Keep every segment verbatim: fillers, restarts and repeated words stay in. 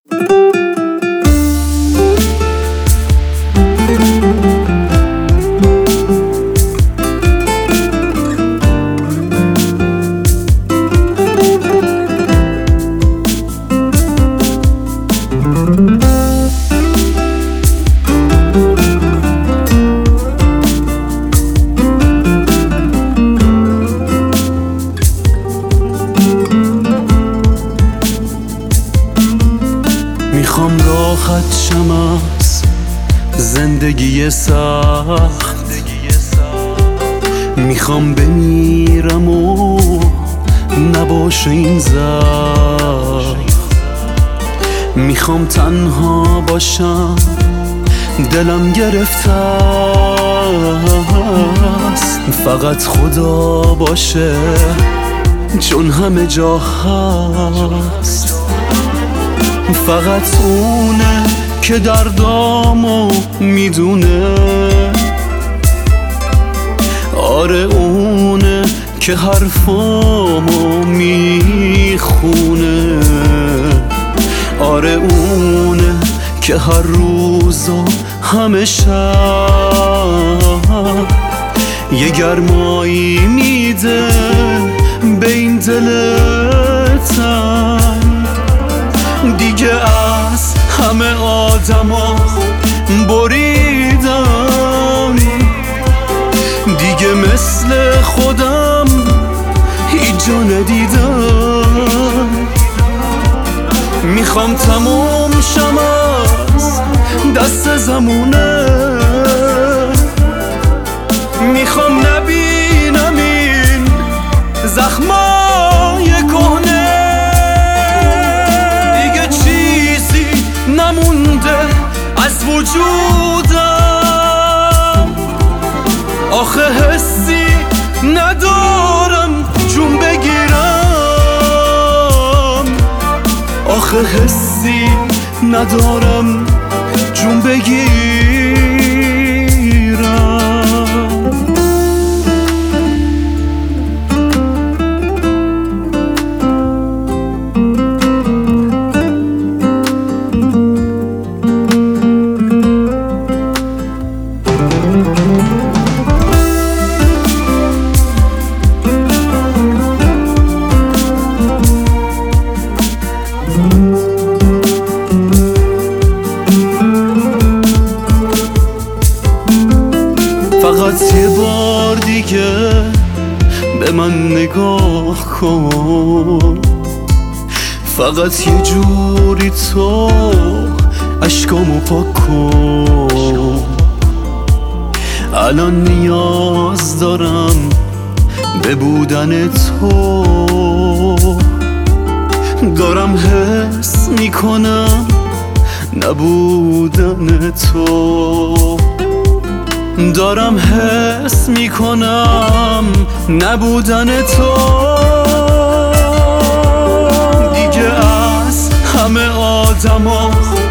میخوام راحت شم از زندگی سخت، میخوام بمیرم و نباشه این زخم، میخوام تنها باشم دلم گرفته است، فقط خدا باشه چون همه جا هست، فقط اونه که دردامو میدونه، آره اونه که حرفامو میخونه، آره اونه که هر روز و همه شب یه گرمایی میده به این دل تنگ. دیگه از همه آدما بریدم، دیگه مثل خودم هیچ جا ندیدم، میخوام تموم شم از دست زمونه، میخوام نبینم این زخمای کهنه، دیگه چیزی نمونده از وجودم، آخه حسی ندارم جون بگیرم، آخه حسی ندارم جون بگیرم. فقط یه بار دیگه به من نگاه کن، فقط یه جوری تو اشکامو پاک کن، الان نیاز دارم به بودن تو، دارم حس میکنم نبودن تو، دارم حس میکنم نبودن تو، دیگه از همه آدما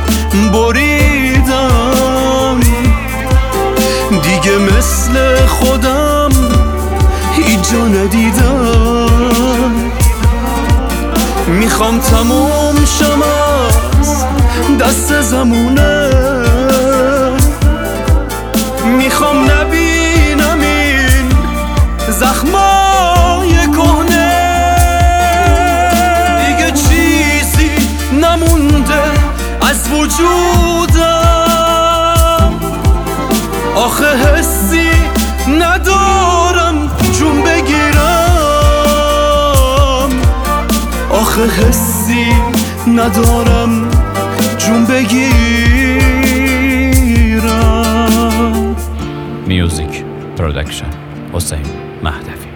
بریدم، دیگه مثل خودم هیچ جا ندیدم، میخوام تموم شم از دست زمونه، میخوام نبینم این زخمای کهنه، دیگه چیزی نمونده از وجودم، آخه حسی ندارم جون بگیرم، آخه حسی ندارم جون بگیرم. میوزیک پرودکشن حسین مهدوی.